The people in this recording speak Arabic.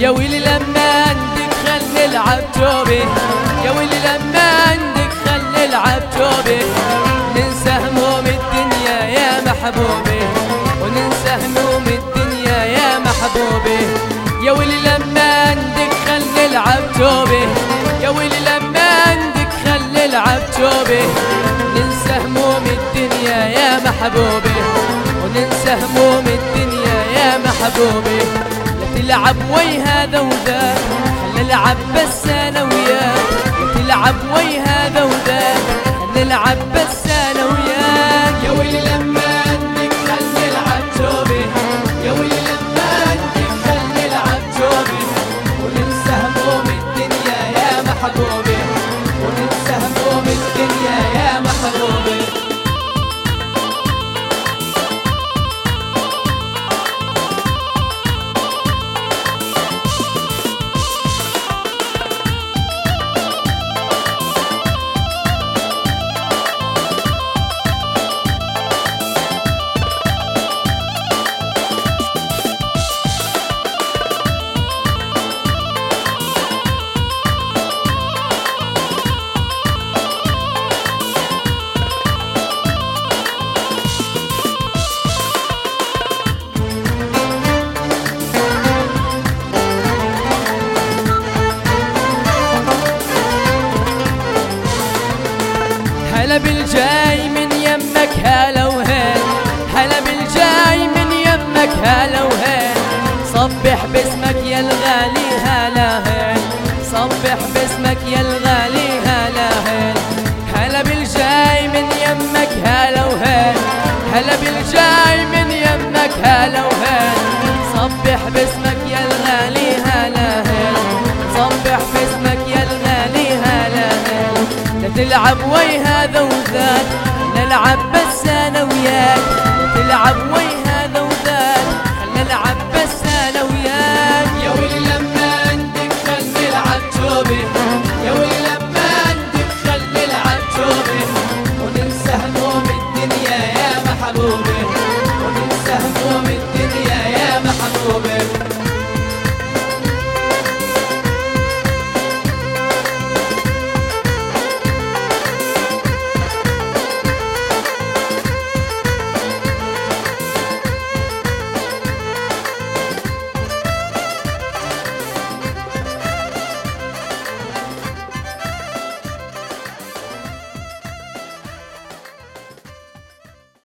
يا ويلي لما عندك خل نلعب توبه، يا ويلي لما عندك خل نلعب توبه، ننسى هموم الدنيا يا محبوبي، وننسى هموم الدنيا يا محبوبي. يا ويلي لما عندك خل نلعب توبه، يا ويلي لما عندك خل نلعب توبه، ننسى هموم الدنيا يا محبوبي، وننسى هموم الدنيا يا محبوبي. لا تلعب وي هذا وذاك، خل نلعب بس انا وياك، لا تلعب وي هذا وذاك، خل نلعب بس انا وياك. يا ويلي لما عندك خل نلعب توبه، يا ويلي لما عندك خل نلعب توبه، وننسى هموم الدنيا يا محبوبي، وننسى هموم الدنيا يا محبوبي. هلا بالجاي من يمك هلا وهين، هلا بالجاي من يمك هلا وهين، صبح باسمك يا الغالي هلا هين، صبح باسمك يا الغالي هلا هين. هلا بالجاي من يمك هلا وهين، هلا بالجاي من يمك هلا وهين، صبح باسمك يا الغالي هلا هين، صبح باسمك يا الغالي هلا هين. لا تلعب وي هذا وذاك، نلعب بس انا وياك، لا تلعب وي هذا وذاك، خل نلعب بس انا وياك. يا ويلي لما عندك خل نلعب توبه، يا ويلي لما عندك خل نلعب توبه، وننسى هموم الدنيا يا محبوبي،